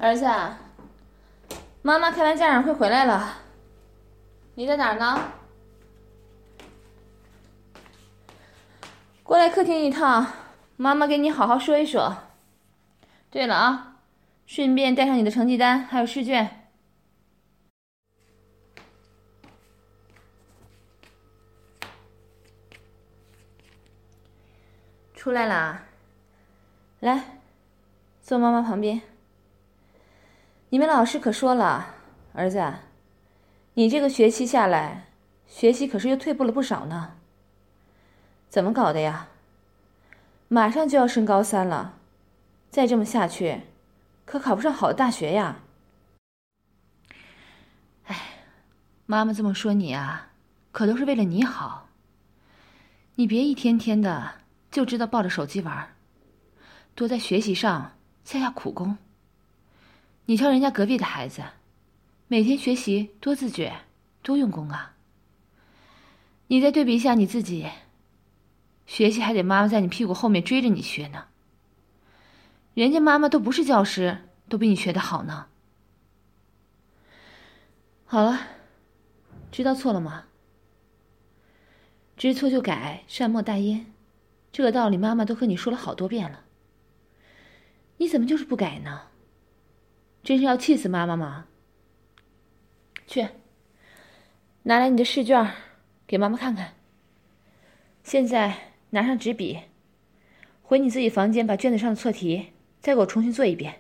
儿子，妈妈开完家长会回来了，你在哪儿呢？过来客厅一趟，妈妈给你好好说一说。对了啊，顺便带上你的成绩单还有试卷。出来啦，来，坐妈妈旁边。你们老师可说了，儿子，你这个学期下来，学习可是又退步了不少呢。怎么搞的呀？马上就要升高3了，再这么下去，可考不上好的大学呀。哎，妈妈这么说你啊，可都是为了你好。你别一天天的就知道抱着手机玩，多在学习上下下苦功。你瞧人家隔壁的孩子，每天学习多自觉，多用功啊。你再对比一下你自己，学习还得妈妈在你屁股后面追着你学呢。人家妈妈都不是教师，都比你学得好呢。好了，知道错了吗？知错就改，善莫大焉，这个道理妈妈都和你说了好多遍了。你怎么就是不改呢？真是要气死妈妈吗？去，拿来你的试卷给妈妈看看。现在拿上纸笔，回你自己房间把卷子上的错题再给我重新做一遍。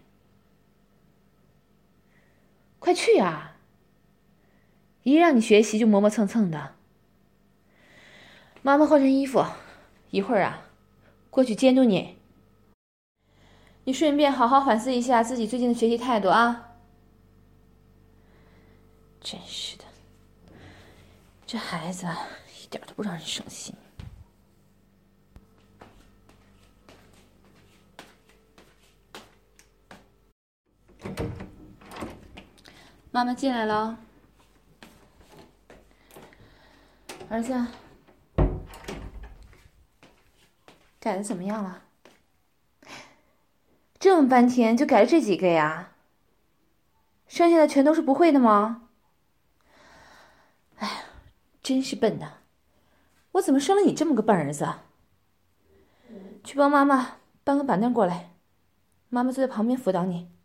快去啊！一让你学习就磨磨蹭蹭的。妈妈换身衣服，一会儿啊，过去监督你。你顺便好好反思一下自己最近的学习态度啊。真是的，这孩子一点都不让人省心。妈妈进来了。儿子，改的怎么样了？这么半天就改了这几个呀？剩下的全都是不会的吗？哎呀，真是笨呐！我怎么生了你这么个笨儿子？去帮妈妈搬个板凳过来，妈妈坐在旁边辅导你。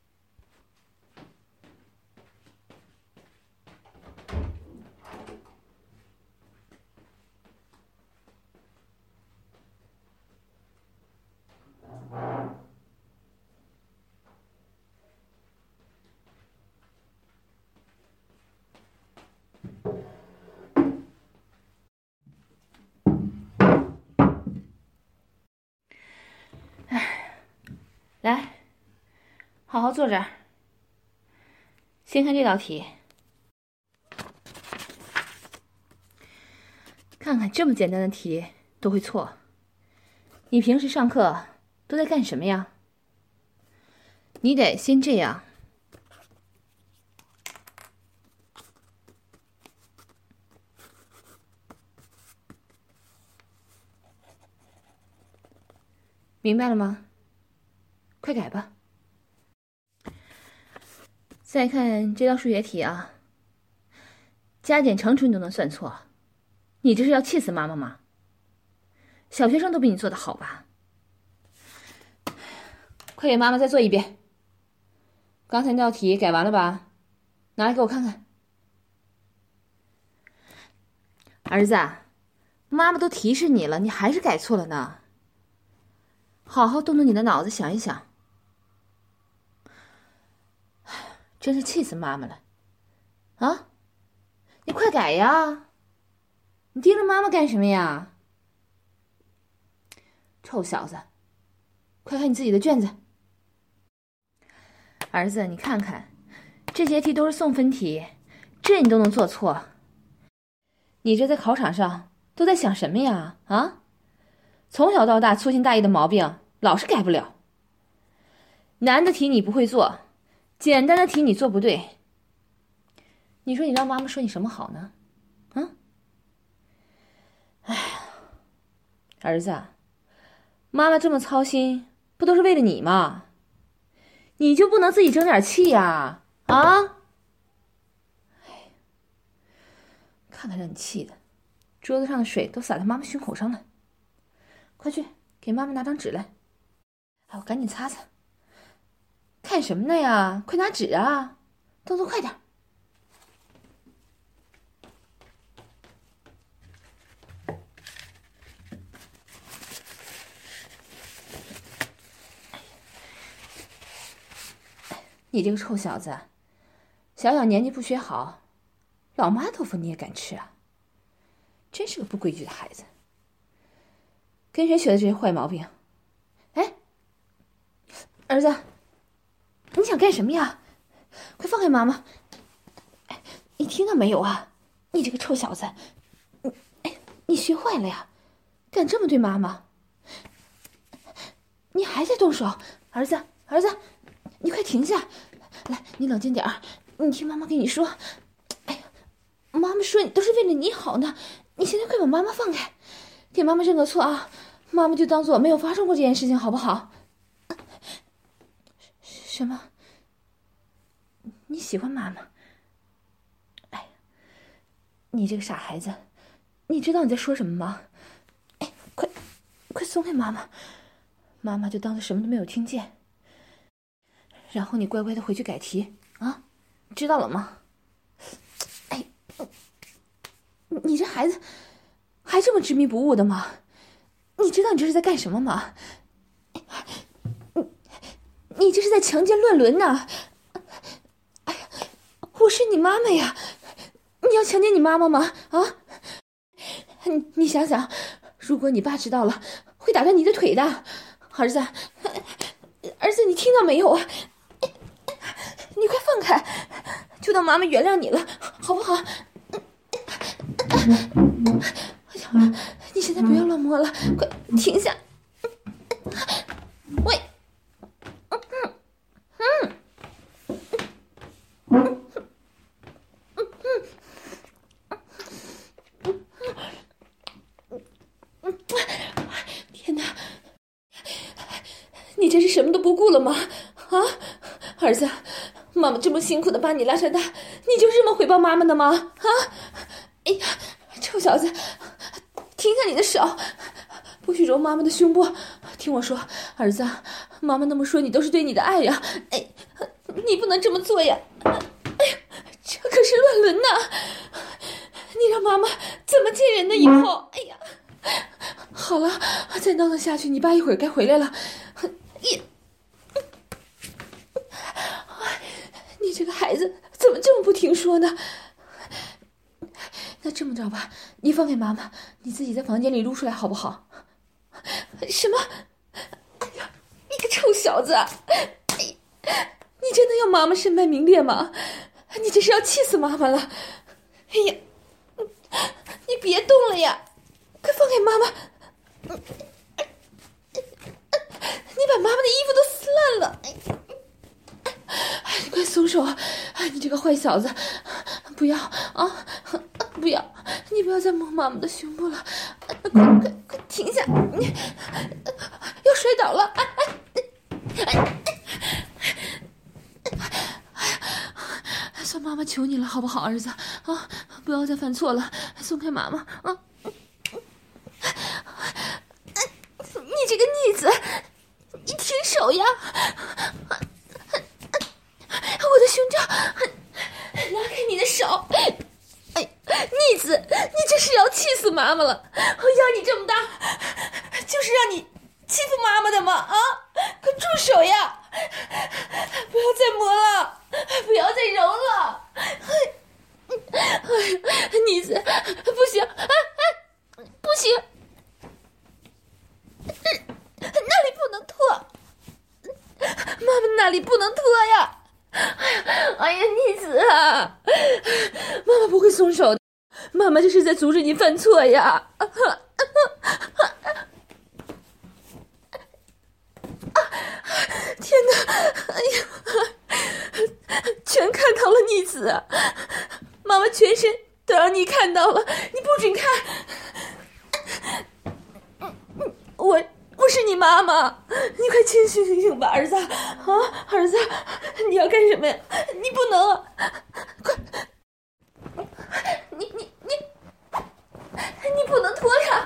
来，好好坐这儿。先看这道题，看看这么简单的题都会错，你平时上课都在干什么呀？你得先这样，明白了吗？快改吧。再看这道数学题啊，加减乘除你都能算错，你这是要气死妈妈吗？小学生都比你做的好吧？快给妈妈再做一遍。刚才那道题改完了吧？拿来给我看看。儿子，妈妈都提示你了，你还是改错了呢。好好动动你的脑子想一想。真是气死妈妈了。啊，你快改呀！你盯着妈妈干什么呀？臭小子，快看你自己的卷子。儿子，你看看，这些题都是送分题，这你都能做错。你这在考场上都在想什么呀？啊，从小到大粗心大意的毛病老是改不了。难的题你不会做，简单的题你做不对。你说你让妈妈说你什么好呢？啊？哎呀，儿子，妈妈这么操心，不都是为了你吗？ 你就不能自己争点气呀？啊！看看让你气的，桌子上的水都洒在妈妈胸口上了。快去给妈妈拿张纸来。哎，我赶紧擦擦。看什么呢呀？快拿纸啊！动作快点。你这个臭小子，小小年纪不学好，老妈豆腐你也敢吃啊？真是个不规矩的孩子。跟谁学的这些坏毛病？哎，儿子，你想干什么呀？快放开妈妈！哎，你听到没有啊？你这个臭小子，你学坏了呀？敢这么对妈妈？你还在动手？儿子，你快停下！来，你冷静点儿，你听妈妈跟你说。哎呀，妈妈说你都是为了你好呢，你现在快把妈妈放开，给妈妈认个错啊！妈妈就当做没有发生过这件事情，好不好？什么？你喜欢妈妈？哎呀，你这个傻孩子，你知道你在说什么吗？哎，快松开妈妈，妈妈就当做什么都没有听见。然后你乖乖的回去改题啊，知道了吗？哎，你这孩子还这么执迷不悟的吗？你知道你这是在干什么吗？你这是在强奸乱伦呢！哎呀，我是你妈妈呀，你要强奸你妈妈吗？啊？你想想，如果你爸知道了，会打断你的腿的。儿子，你听到没有啊？你快放开，就当妈妈原谅你了，好不好？你现在不要乱摸了，快停下！喂，天哪，你这是什么都不顾了吗？啊，儿子，妈妈这么辛苦的把你拉扯大，你就这么回报妈妈的吗？啊！哎呀，臭小子，停下你的手，不许揉妈妈的胸部！听我说，儿子，妈妈那么说你都是对你的爱呀！哎，你不能这么做呀！哎呀，这可是乱伦呐！你让妈妈怎么见人呢？以后，哎呀，好了，再闹腾下去，你爸一会儿该回来了。你这个孩子怎么这么不听说呢？那这么着吧，你放开妈妈，你自己在房间里撸出来好不好？什么？哎呀，你个臭小子！你真的要妈妈身败名裂吗？你这是要气死妈妈了！哎呀，你别动了呀，快放开妈妈！你把妈妈的衣服都撕烂了！你快松手啊！你这个坏小子，不要啊！不要！你不要再摸妈妈的胸部了！快停下！你要摔倒了！算妈妈求你了，好不好，儿子啊？不要再犯错了，松开妈妈啊！你这个逆子，你停手呀！我的胸罩，拉开你的手！哎，逆子，你这是要气死妈妈了！我养你这么大，就是让你欺负妈妈的吗？啊，快住手呀！不要再摸了，不要再揉了！逆子，不行，不行，那里不能脱，妈妈那里不能脱呀！哎呀，逆子啊！妈妈不会松手的，妈妈这是在阻止你犯错呀！天哪！哎呀，全看到了逆子，妈妈全身都让你看到了，你不准看！我是你妈妈，你快清醒吧，儿子啊，儿子，你要干什么呀？你不能啊，快，你不能拖他，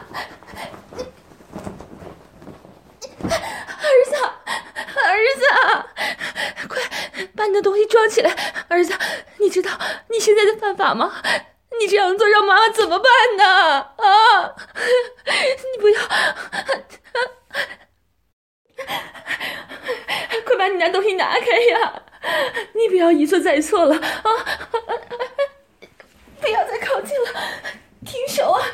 儿子，快把你的东西装起来，儿子，你知道你现在在犯法吗？你这样做让妈妈怎么办呢？啊，你不要，快把你那东西拿开呀！你不要一错再错了啊！不要再靠近了，停手啊！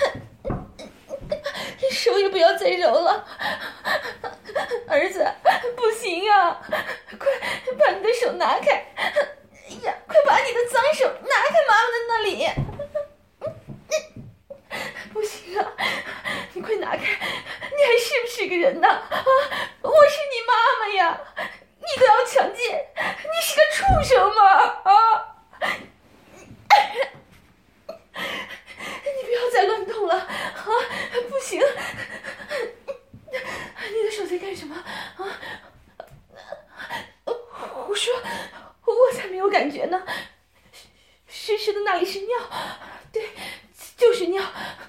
手也不要再揉了，儿子，不行啊！快把你的手拿开！哎呀，快把你的脏手拿开妈妈的那里！不行啊，你快拿开！你还是不是个人呢？啊，我是你妈妈呀！你都要强奸，你是个畜生吗？啊！你不要再乱动了啊！不行，你的手在干什么啊？胡说，我才没有感觉呢。湿湿的那里是尿，对，就是尿。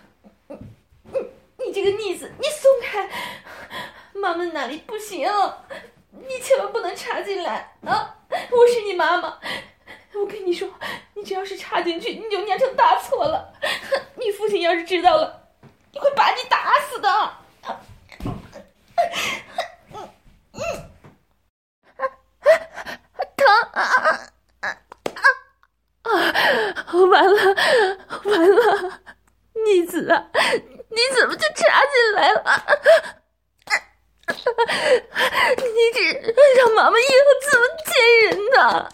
你这个逆子，你松开！妈妈哪里不行？你千万不能插进来啊！我是你妈妈，我跟你说，你只要是插进去，你就酿成大错了。你父亲要是知道了，你会把你打死的。疼啊！完了，逆子啊，你怎么就插进来了？你这让妈妈以后怎么见人呢？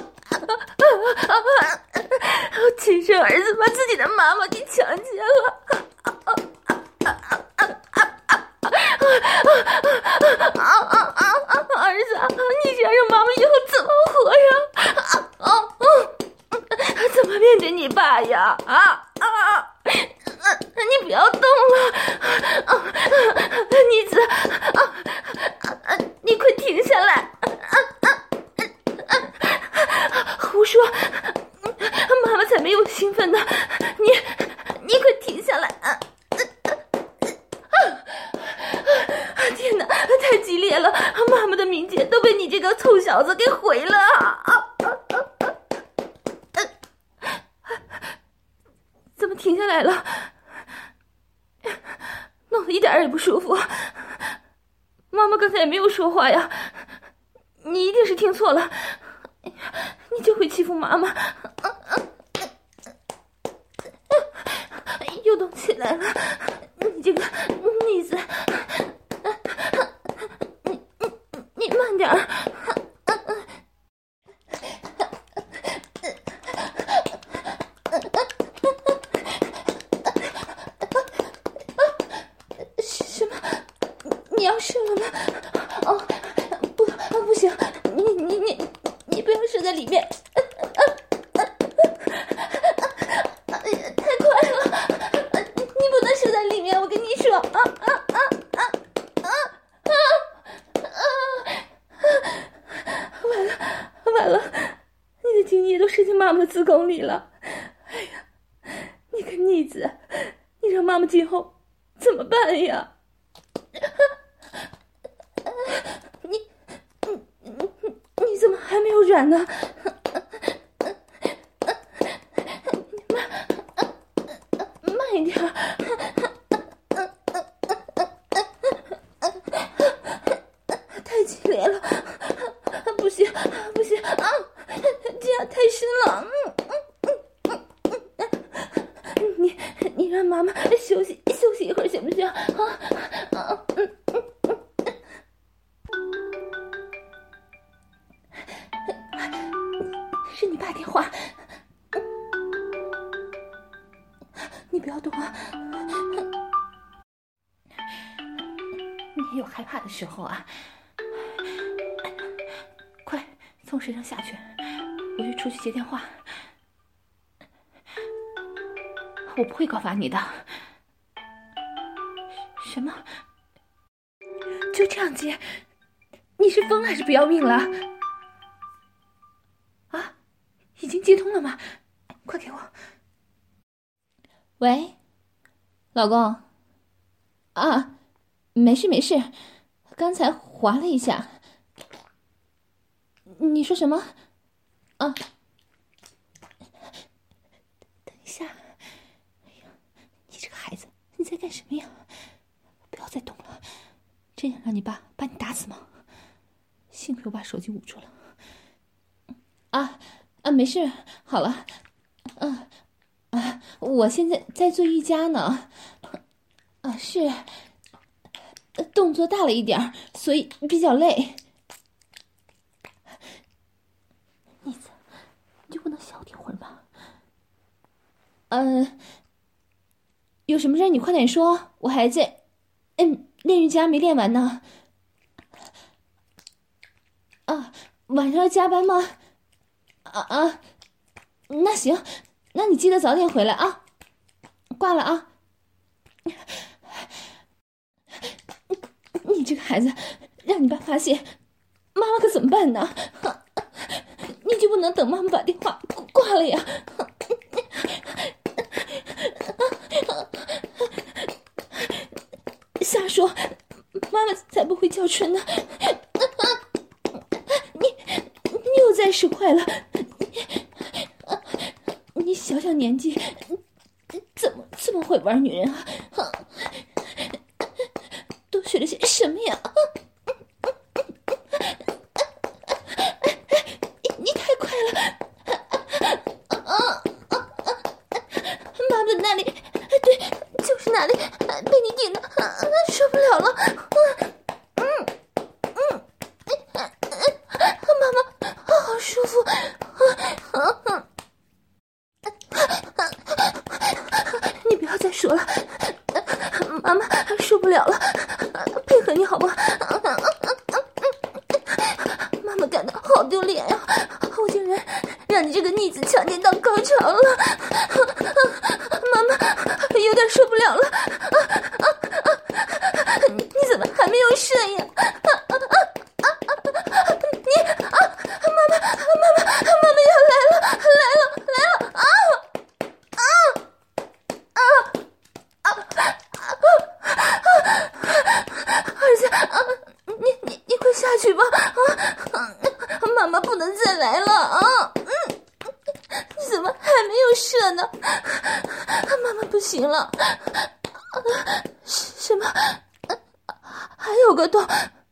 亲生儿子把自己的妈妈给强奸了。儿子，你这样让妈妈以后怎么活呀？怎么面对你爸呀？你不要动了，妮子，你快停下来！胡说，妈妈才没有兴奋呢，你快停下来！天哪，太激烈了，妈妈的名节都被你这个臭小子给毁了！怎么停下来了？弄得一点也不舒服。妈妈刚才也没有说话呀，你一定是听错了，你就会欺负妈妈。又动起来了，你这个逆子，你慢点儿。什么？你要射了吗？哦，不行，你不要射在里面。太快了，你不能射在里面，我跟你说。完了，你的精液都射进妈妈的子宫里了。哎呀，你个逆子，你让妈妈今后怎么办呀？你怎么还没有软呢？慢一点。太激烈了，不行啊！这样太深了。你让妈妈休息一会儿行不行？是你爸电话，你不要动啊！你也有害怕的时候啊！快从身上下去，我就出去接电话。我不会告发你的。什么？ 上接，你是疯了还是不要命了？啊，已经接通了吗？快给我。 喂，老公。啊，没事没事，刚才滑了一下。你说什么？啊， 等一下。哎呀，你这个孩子，你在干什么呀？不要再动了，真想让你爸把你打死吗？幸亏我把手机捂住了。 没事，好了。我现在在做瑜伽呢。是，动作大了一点，所以比较累。 你就不能小点会儿吗？ 有什么事你快点说，我还在练瑜伽没练完呢。晚上要加班吗？那行，那你记得早点回来啊。挂了啊。你这个孩子，让你爸发现，妈妈可怎么办呢？你就不能等妈妈把电话挂了呀？瞎说，妈妈才不会叫春呢。你又在使坏了。你小小年纪怎么这么会玩女人啊？都学了些什么呀？你太快了！妈妈那里，对，就是那里被你顶的，受不了了。妈妈，好舒服。你不要再说了，妈妈受不了了，配合你好不好？妈妈感到好丢脸呀，我竟然让你这个逆子强奸到高潮了，妈妈有点受不了了。你怎么还没有射呀？妈妈要来了！儿子，你快下去吧！妈妈不能再来了！你怎么还没有射呢？妈妈不行了！什么？还有个洞？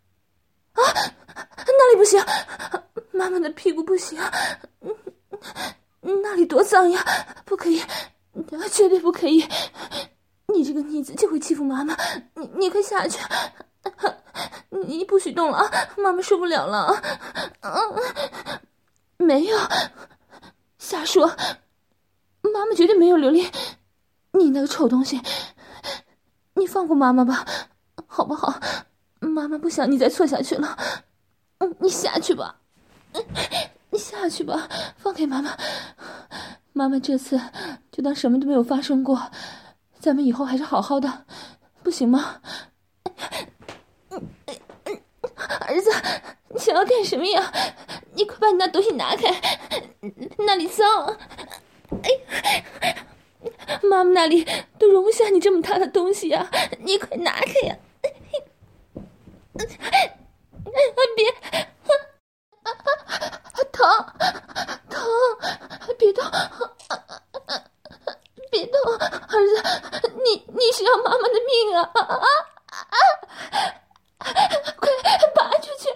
那里不行！妈妈的屁股不行，那里多脏呀！不可以，绝对不可以！你这个逆子就会欺负妈妈，你快下去！你不许动了啊！妈妈受不了了！没有，瞎说！妈妈绝对没有留恋你那个臭东西！你放过妈妈吧，好不好？妈妈不想你再错下去了。你下去吧。你下去吧，放开妈妈。妈妈这次就当什么都没有发生过，咱们以后还是好好的，不行吗？儿子，你想要干什么呀？你快把你那东西拿开，那里脏。妈妈那里都容不下你这么大的东西呀，你快拿开呀！别！疼！别动！别动！儿子，你是要妈妈的命啊！快拔出去！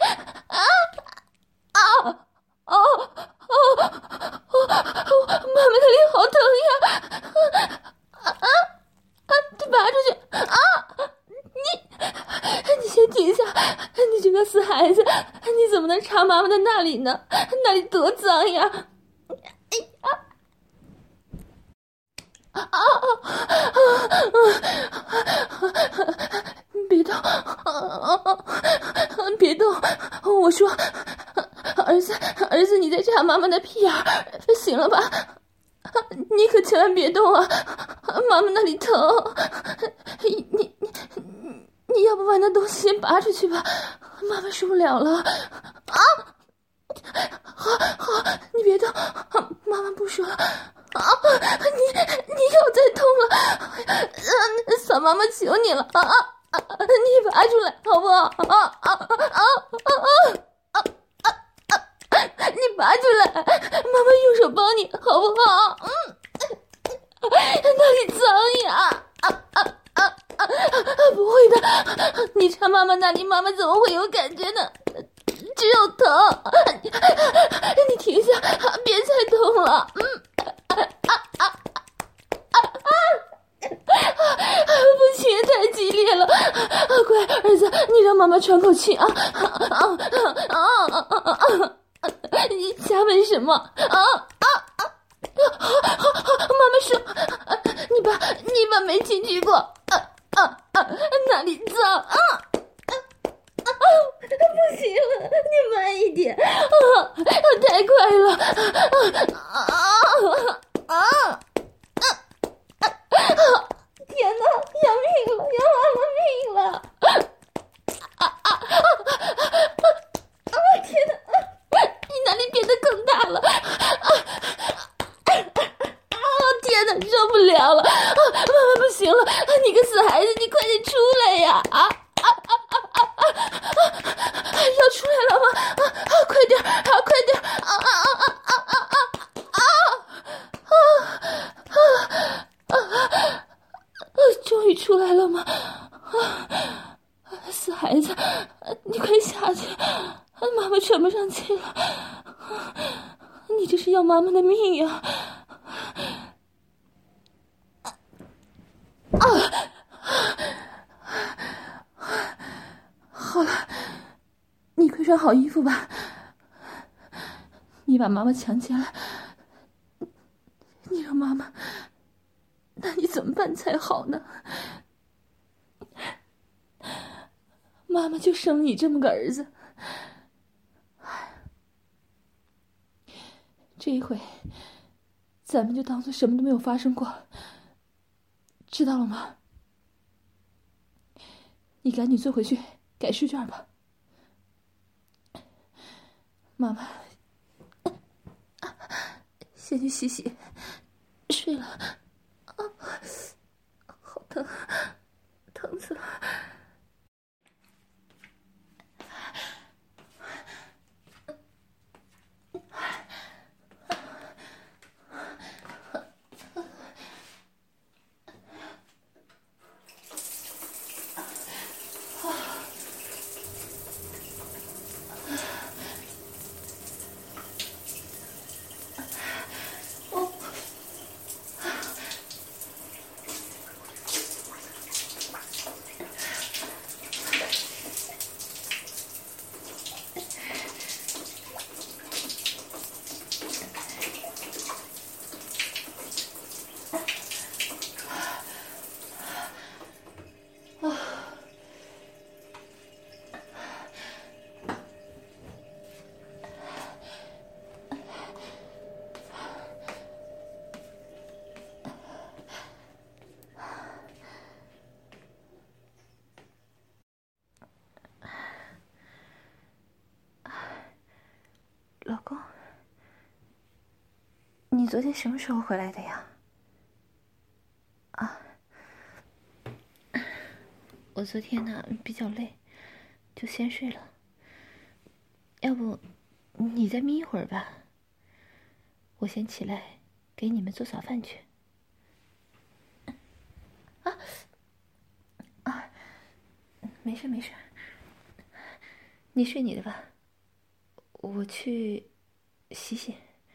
妈妈的脸好疼呀！拔出去！你先停下！你这个死孩子，你怎么能插妈妈的那里呢？那里多脏呀！别动！别动！我说，儿子，你在插妈妈的屁眼儿，行了吧？你可千万别动啊！妈妈那里疼！你要不把那东西先拔出去吧，妈妈受不了了。啊！好，你别动，妈妈不说了。啊！你又在动了，嫂妈妈求你了啊！你拔出来好不好？你拔出来，妈妈用手帮你好不好？那里脏呀！不会的，你插妈妈那里，妈妈怎么会有感觉呢？只有疼。你停下，别再动了。不行，太激烈了。乖儿子，你让妈妈喘口气啊！你瞎问什么？妈妈说，你把煤进去过。哪里脏？不行了，你慢一点。太快了。天哪，要命了，要妈妈命了！天哪，你哪里变得更大了？天哪，受不了了！妈妈不行了，你个死孩子，你快点出来呀！要出来了吗？快点，快点！终于出来了吗？死孩子，你快下去，妈妈喘不上气了。你这是要妈妈的命呀！好了，你快穿好衣服吧。你把妈妈抢起来，你让妈妈，那你怎么办才好呢？妈妈就生你这么个儿子，这一回咱们就当做什么都没有发生过，知道了吗？你赶紧坐回去改试卷吧。妈妈先去洗洗睡了。好疼，疼死了。老公，你昨天什么时候回来的呀？我昨天呢比较累，就先睡了。要不你再眯一会儿吧，我先起来给你们做早饭去。没事没事，你睡你的吧，我去洗洗。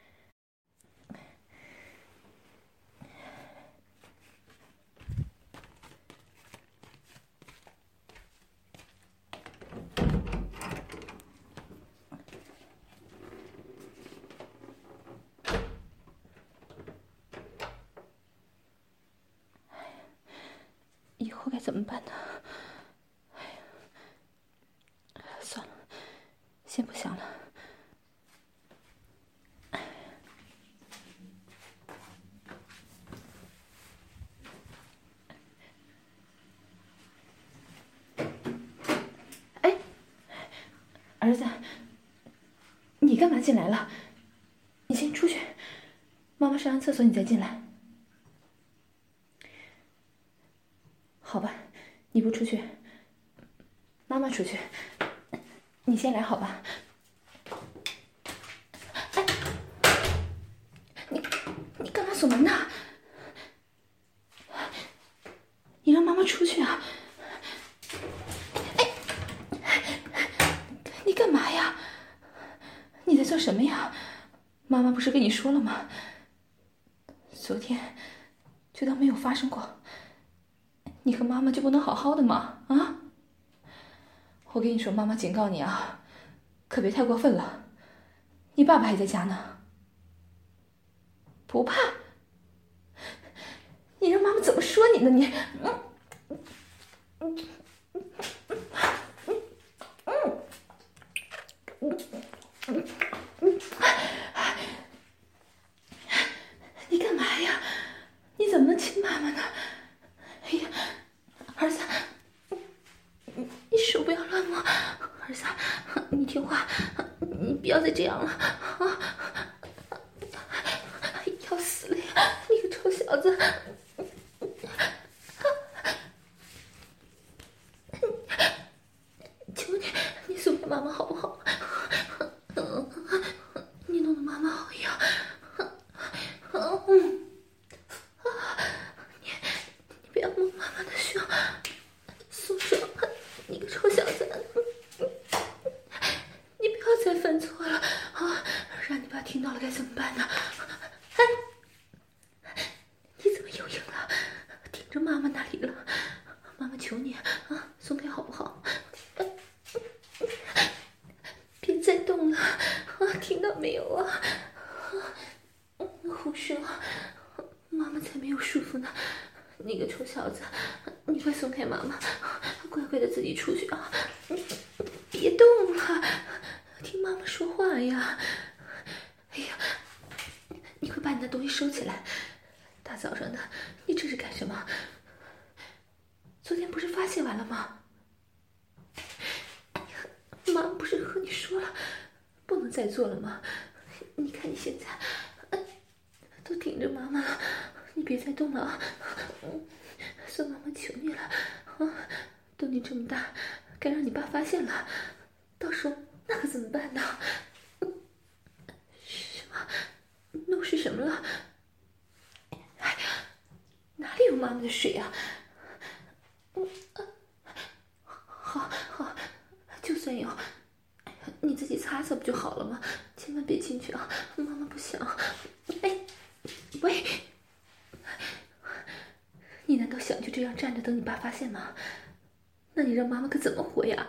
以后该怎么办呢？算了，先不想了。 干嘛进来了？你先出去，妈妈上完厕所你再进来。好吧，你不出去，妈妈出去，你先来好吧？哎，你干嘛锁门呢？你让妈妈出去啊！哎，你干嘛呀？你在做什么呀？妈妈不是跟你说了吗？昨天就当没有发生过。你和妈妈就不能好好的吗？啊！我跟你说，妈妈警告你啊，可别太过分了。你爸爸还在家呢。不怕？你让妈妈怎么说你呢？你，你干嘛呀？你怎么能亲妈妈呢？哎呀，儿子，你手不要乱摸，儿子，你听话，你不要再这样了啊！要死了呀，你个臭小子！求你，你送给妈妈好不好？你弄得妈妈好痒。你不要摸妈妈的胸，松手！你个臭小子！你不要再犯错了啊！让你爸听到了该怎么办呢？哎，你怎么又硬了？顶着妈妈那里了？妈妈求你啊，松开好不好？别再动了啊！听到没有啊？胡说！妈妈才没有束缚呢！你个臭小子，你快松开妈妈，乖乖的自己出去啊！别动了，听妈妈说话呀！哎呀，你快把你的东西收起来！大早上的，你这是干什么？昨天不是发泄完了吗？妈妈不是和你说了，不能再做了吗？你看你现在，都顶着妈妈了，你别再动了啊！孙妈妈求你了啊！都你这么大，该让你爸发现了，到时候那可怎么办呢？什么？弄湿什么了？哎呀，哪里有妈妈的水啊？好，就算有，你自己擦擦不就好了吗？千万别进去啊！妈妈不想。哎，喂，你难道想就这样站着等你爸发现吗？那你让妈妈可怎么活呀？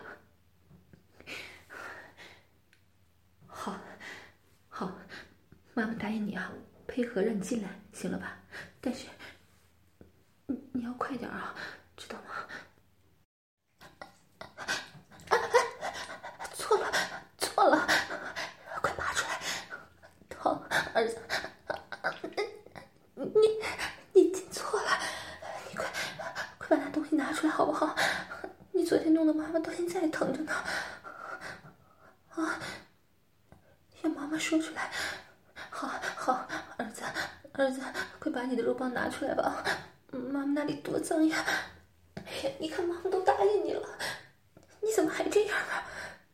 好，妈妈答应你啊，配合让你进来，行了吧？但是你要快点啊，知道吗？错了，快拔出来！疼，儿子，你进错了，你快把那东西拿出来好不好？你昨天弄得妈妈到现在还疼着呢。啊，让妈妈说出来。好，儿子，快把你的肉棒拿出来吧！妈妈那里多脏呀！哎呀，你看妈妈都答应你了，你怎么还这样啊？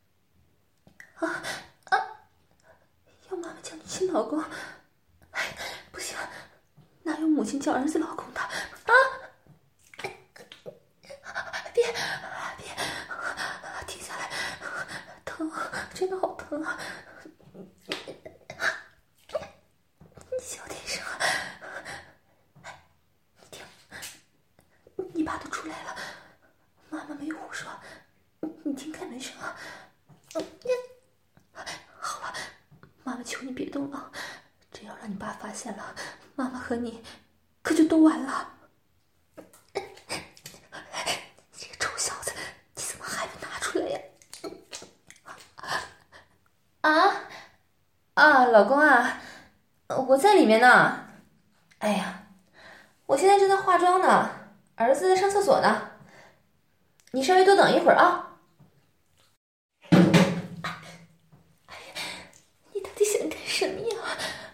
要妈妈叫你亲老公？哎，不行，哪有母亲叫儿子老公的啊？别，停下来，疼，真的好疼啊！你小点声啊！你听，你爸都出来了，妈妈没有胡说，你听开门声啊！好了，妈妈求你别动了，只要让你爸发现了，妈妈和你可就都完了。这个臭小子，你怎么还不拿出来呀？老公啊，我在里面呢。哎呀，我现在正在化妆呢，儿子在上厕所呢，你稍微多等一会儿啊。你什么呀？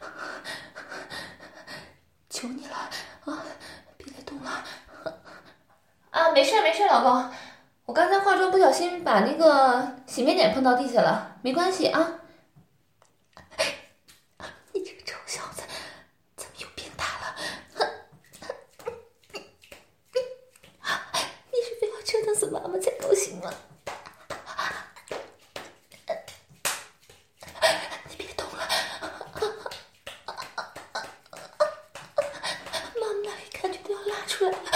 求你了啊，别再动了。 啊，没事没事，老公，我刚才化妆不小心把那个洗面奶碰到地下了，没关系啊。 你这个臭小子，怎么又变大了？你是非要折腾死妈妈才高兴吗？你别动了，妈妈那里感觉都要拉出来了，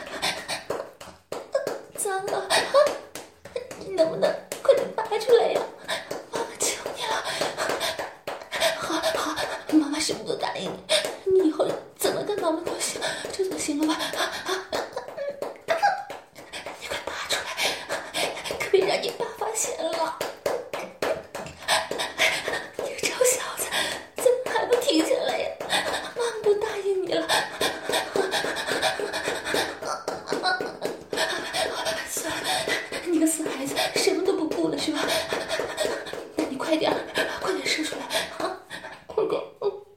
脏了，你能不能快点拔出来呀？妈妈求你了。好，妈妈什么都答应你，你以后怎么跟妈妈都行，这总行了吧？你快拔出来，可别让你爸发现了。你个臭小子，怎么还不停下来呀？妈妈都答应你了。算了，你个死孩子，什么都不顾了是吧？那你快点射出来啊！快点，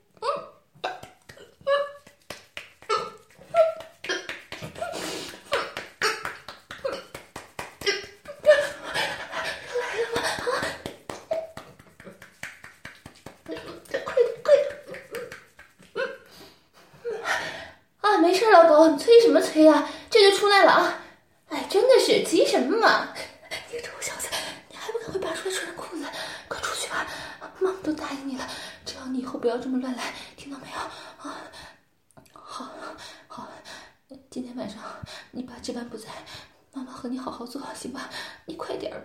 啊，没事，老公，你催什么催呀？这就出来了啊！哎，真的是急什么嘛？ 你个臭小子，你还不赶快拔出来穿上裤子？快出去吧，妈妈都答应你了，只要你以后不要这么乱来，听到没有？啊，好，今天晚上你爸值班不在，妈妈和你好好做，行吧？你快点儿。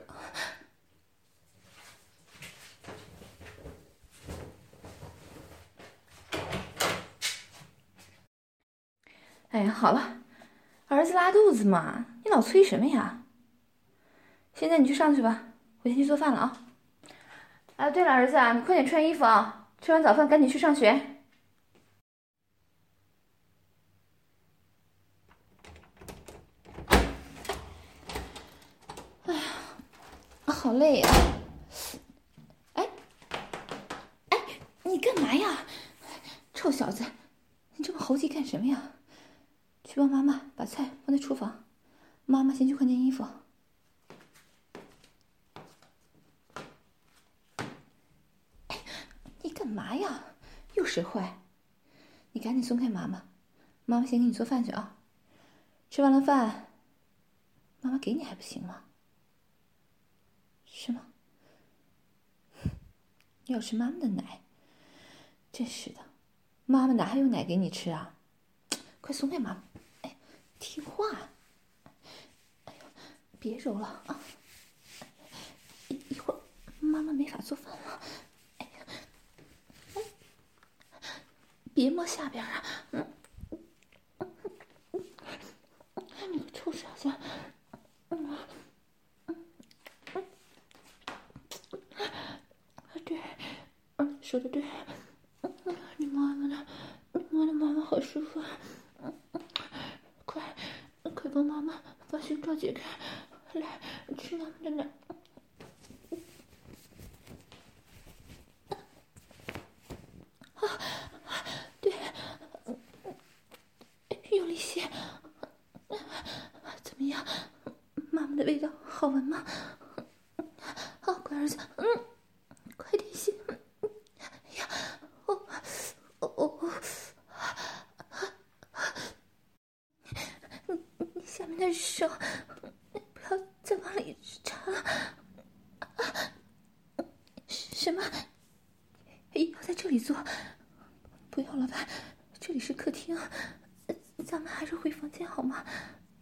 哎呀，好了，儿子拉肚子嘛，你老催什么呀？现在你去上去吧，我先去做饭了啊。啊，对了，儿子啊，你快点穿衣服啊，吃完早饭赶紧去上学。哎呀，好累呀！哎，你干嘛呀？臭小子，你这么猴急干什么呀？去帮妈妈把菜放在厨房，妈妈先去换件衣服。哎，你干嘛呀？又使坏！你赶紧松开妈妈，妈妈先给你做饭去啊。吃完了饭，妈妈给你还不行吗？是吗？要吃妈妈的奶，真是的，妈妈哪还有奶给你吃啊？快松开妈妈！哎，听话！哎呀，别揉了啊！一会儿妈妈没法做饭了。哎呀，别摸下边啊！你个臭小子！对，说的对，你摸的妈妈好舒服，快帮妈妈把胸罩解开，来吃妈妈的奶。对，用力些。怎么样？妈妈的味道好闻吗？好，乖儿子，快点些。哎呀，你下面的手不要再往里插了。什么？要在这里做？不要了吧，这里是客厅，咱们还是回房间好吗？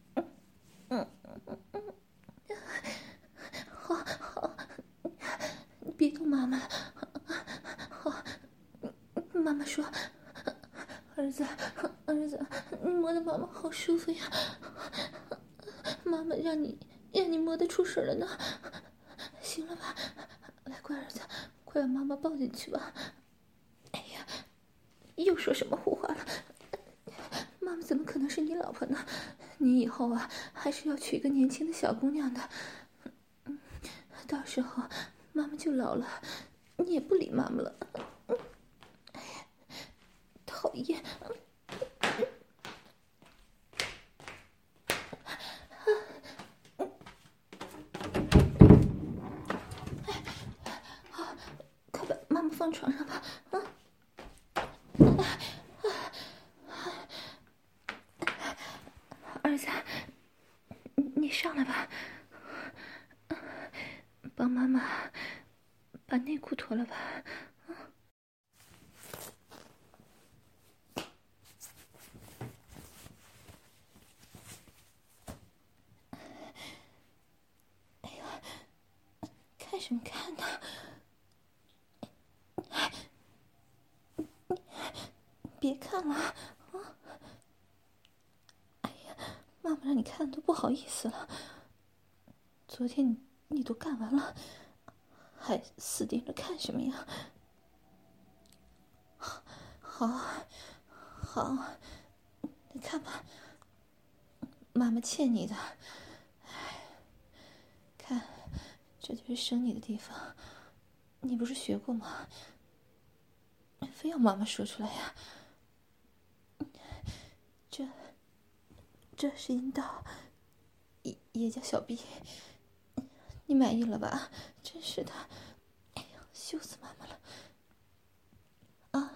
好，你别动妈妈了。好，妈妈说，儿子，你摸的妈妈好舒服呀。妈妈让你摸得出水了呢。行了吧？来，乖儿子，快把妈妈抱进去吧。哎呀，又说什么胡话了？妈妈怎么可能是你老婆呢？你以后啊，还是要娶一个年轻的小姑娘的。到时候妈妈就老了，你也不理妈妈了。 讨厌。好，快把妈妈放床上吧。儿子，你上来吧，帮妈妈把内裤脱了吧。哎呀，看什么看呢？别看了啊！哎呀，妈妈让你看都不好意思了。昨天你都干完了，还死盯着看什么呀？好，你看吧，妈妈欠你的。看，这就是生你的地方，你不是学过吗？非要妈妈说出来呀？这是阴道，也叫小臂，你满意了吧？真是的，哎呀，羞死妈妈了。啊，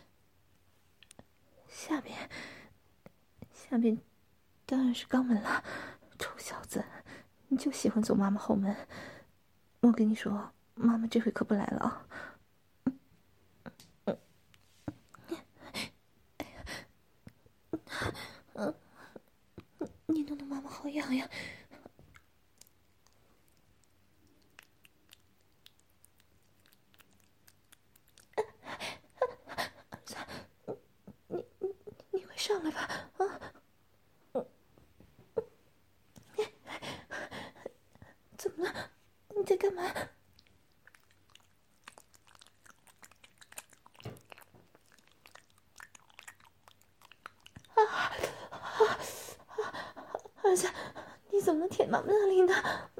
下边当然是肛门了。臭小子，你就喜欢走妈妈后门。我跟你说，妈妈这回可不来了啊。你弄得妈妈好痒呀。儿子，你快上来吧。怎么了？你在干嘛？儿子，你怎么能舔妈妈那里呢？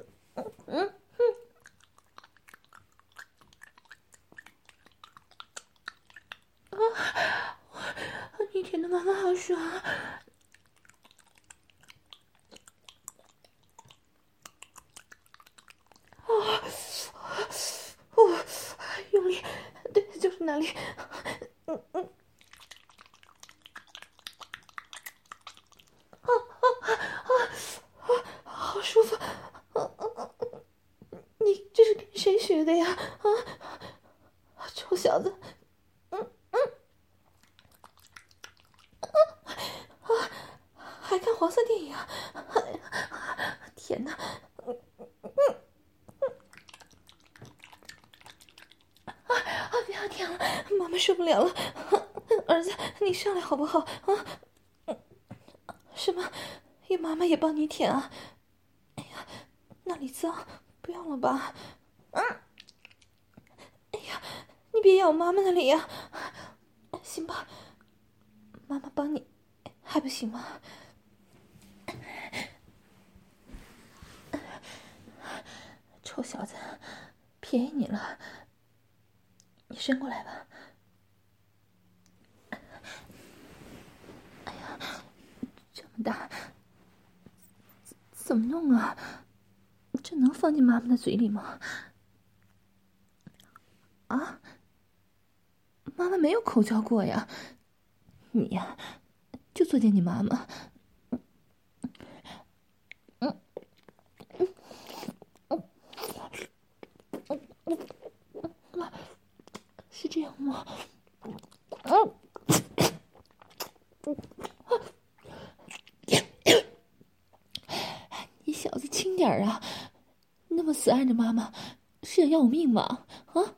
你舔的妈妈好爽啊！用力，对，就是那里。好舒服。你这是跟谁学的呀？臭小子！还看黄色电影啊？天哪！不要舔了，妈妈受不了了。儿子，你上来好不好啊？什么？要妈妈也帮你舔啊？哎呀，那里脏，不要了吧？哎呀，你别咬妈妈那里呀。行吧，妈妈帮你，还不行吗？臭小子，便宜你了。你伸过来吧。哎呀，这么大，怎么弄啊？这能放进妈妈的嘴里吗？啊？妈妈没有口交过呀。你呀，就做践你妈妈。是这样吗？你小子轻点啊！那么死按着妈妈，是想要我命吗？啊？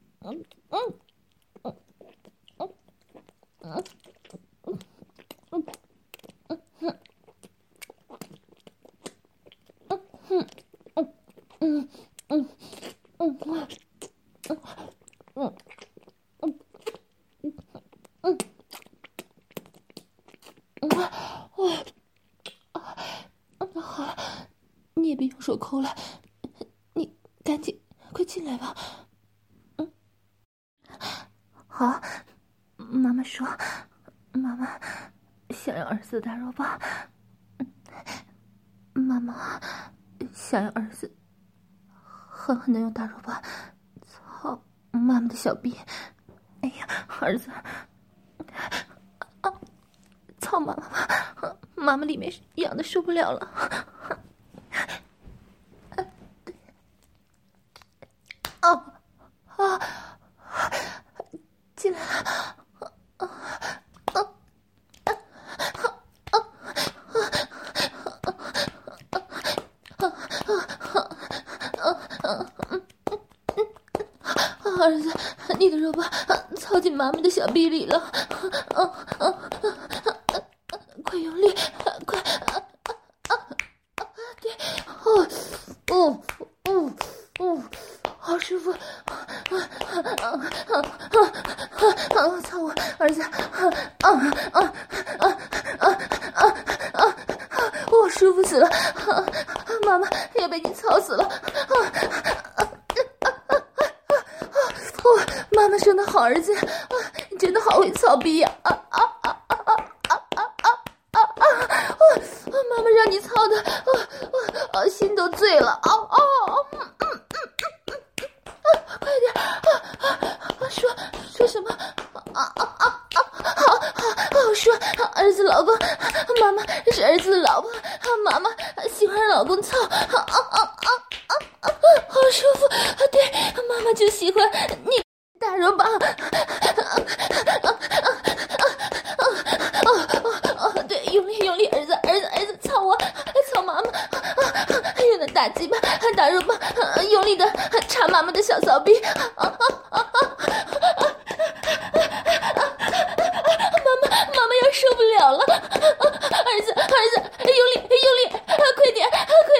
好，你也别用手抠了，你赶紧快进来吧。好，妈妈说想要儿子的大肉棒，妈妈想要儿子狠狠地用大肉棒操妈妈的小臂。哎呀，儿子，操妈妈，妈妈里面痒的受不了了。进来了。儿子，你的肉棒操进妈妈的小臂里了，快用力，快！对，好舒服！操我儿子！我舒服死了！妈妈也被你操死了！妈妈生的好儿子，你真的好会操逼呀！妈妈让你操的，心都醉了！快点！说什么？好说，儿子老公，妈妈是儿子的老婆，妈妈喜欢让老公操，好舒服！对，妈妈就喜欢你大肉棒。对，用力，儿子，操我，操妈妈！用那大鸡巴，大肉棒，用力的插妈妈的小骚逼。妈妈要受不了了！儿子，用力，快点！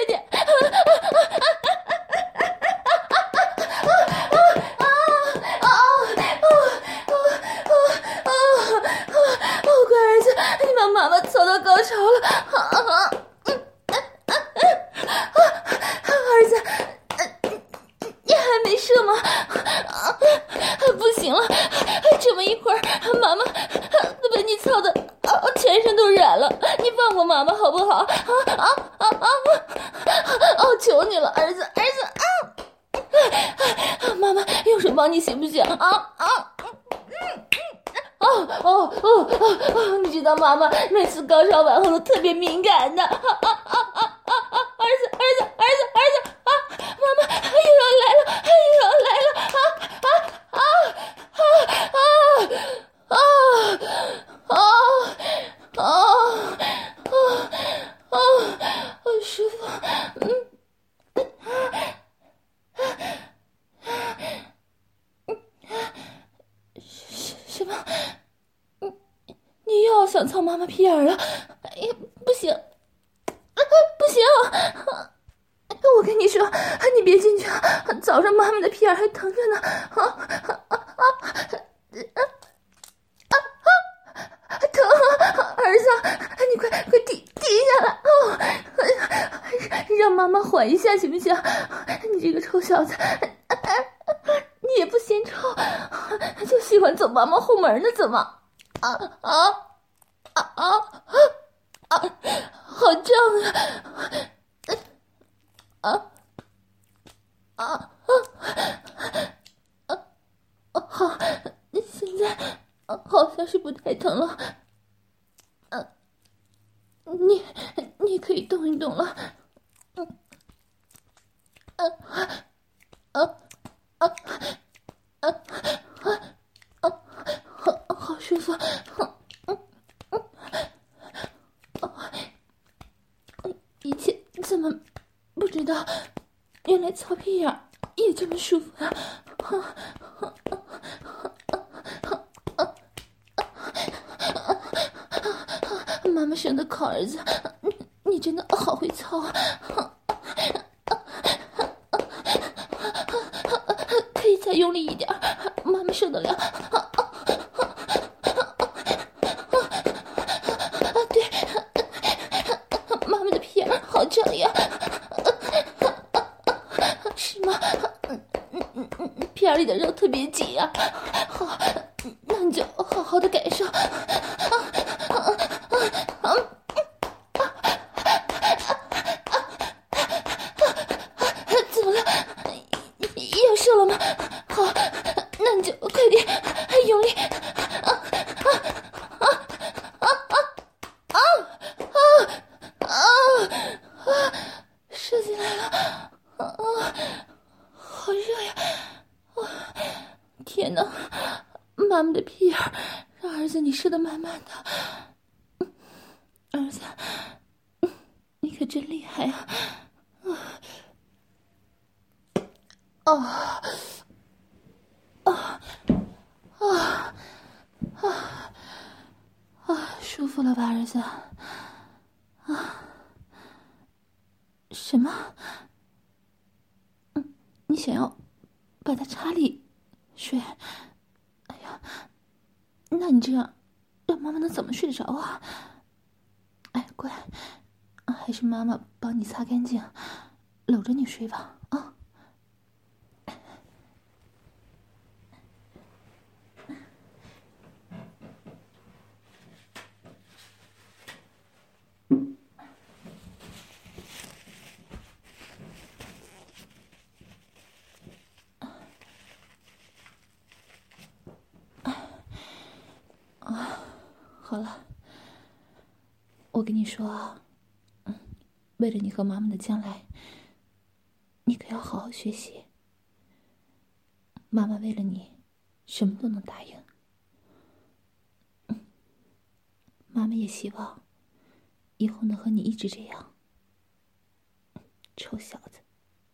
乖儿子，你把妈妈操到高潮了！儿子，你还没射吗？不行了，这么一会儿，妈妈都被你操的全身都染了，你放过妈妈好不好？求你了，儿子！妈妈用手帮你行不行？你知道妈妈每次高潮完后都特别敏感的。儿子！妈妈又要来了！好舒服。什么？你又要想操妈妈屁眼了？哎呀，不行！我跟你说，你别进去啊！早上妈妈的屁眼还疼着呢。疼！儿子，你快停下来！让妈妈缓一下行不行？你这个臭小子，你也不嫌臭，就喜欢走妈妈后门呢，怎么？好胀啊！好，现在好像是不太疼了。你可以动一动了。好舒服。以前怎么不知道，原来操屁眼也这么舒服啊！妈妈生的好儿子，你真的好会操啊！可以再用力一点，妈妈受得了。对，妈妈的屁眼好胀呀，是吗？屁眼里的肉特别紧啊。好，那你就好好的感受。 你射得满满的。儿子，你可真厉害啊！舒服了吧，儿子？什么？你想要把他插里睡？哎呀，那你这样让妈妈能怎么睡得着啊？哎，乖，还是妈妈帮你擦干净，搂着你睡吧。啊。好了，我跟你说啊，为了你和妈妈的将来，你可要好好学习。妈妈为了你，什么都能答应。妈妈也希望以后能和你一直这样。臭小子。